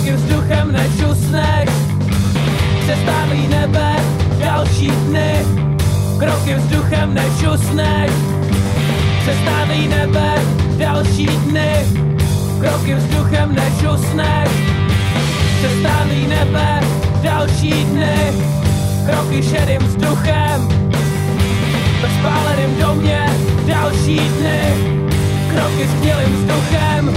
kroky vzduchem než usneš. Přestáví nebe další dny, kroky vzduchem než usneš. Přestáví nebe další dny, kroky vzduchem než usneš. Přestáví nebe další dny, kroky šedým vzduchem. Ve spáleném domě další dny, kroky s hnilým vzduchem.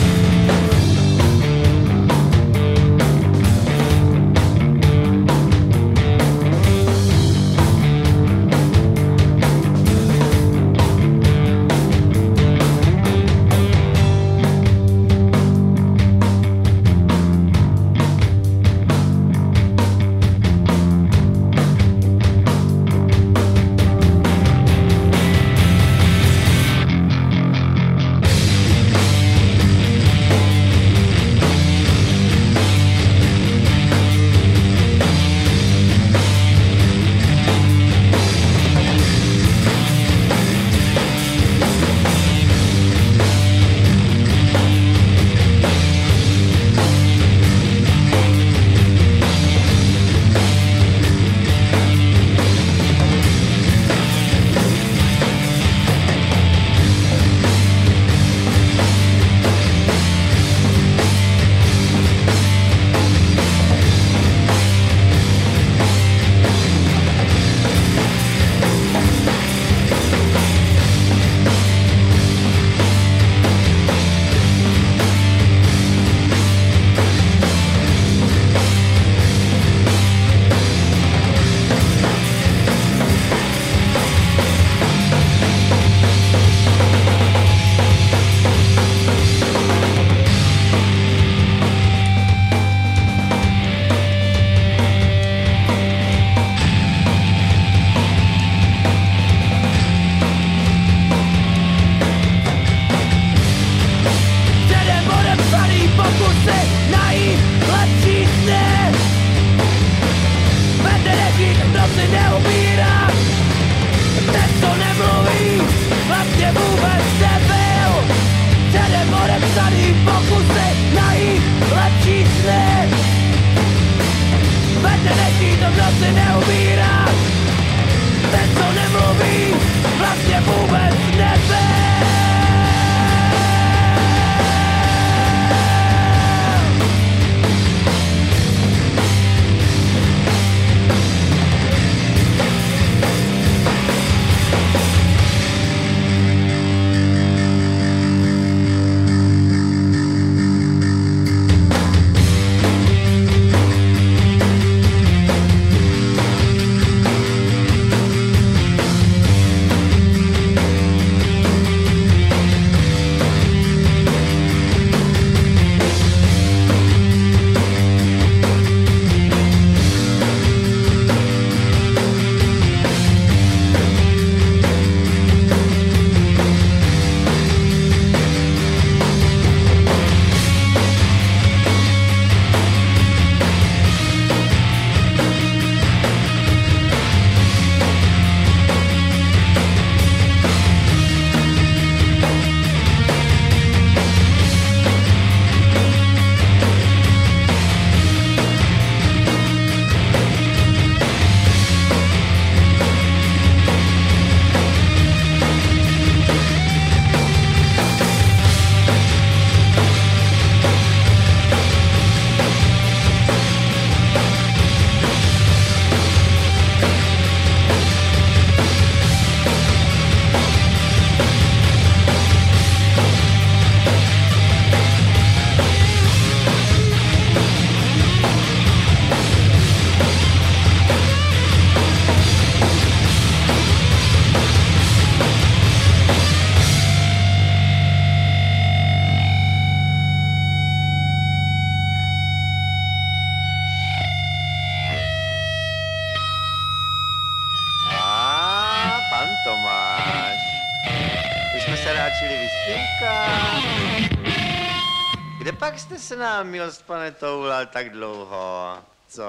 Kde pak jste se nám, milost pane, toulal tak dlouho? Co?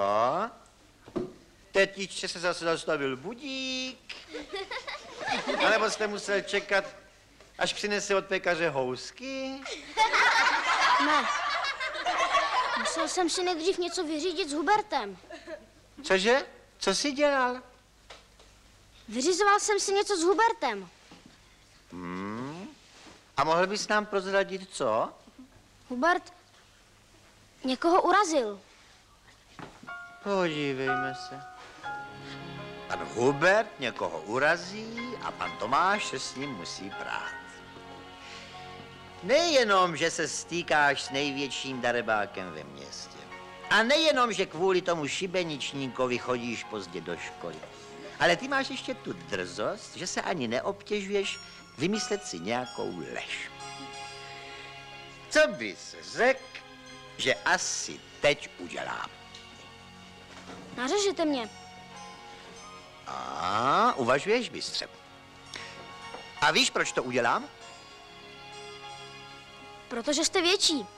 Tetičce se zase zastavil budík? A nebo jste musel čekat, až přinese od pekaře housky? Ne. Musel jsem si nejdřív něco vyřídit s Hubertem. Cože? Co jsi dělal? Vyřizoval jsem si něco s Hubertem. A mohl bys nám prozradit, co? Hubert někoho urazil. Podívejme se. Pan Hubert někoho urazí a pan Tomáš se s ním musí prát. Nejenom, že se stýkáš s největším darebákem ve městě. A nejenom, že kvůli tomu šibeničníkovi chodíš pozdě do školy. Ale ty máš ještě tu drzost, že se ani neobtěžuješ vymyslet si nějakou lež. Co bys řekl, že asi teď udělám? Nařežete mě. A uvažuješ bystře. A víš, proč to udělám? Protože jste větší.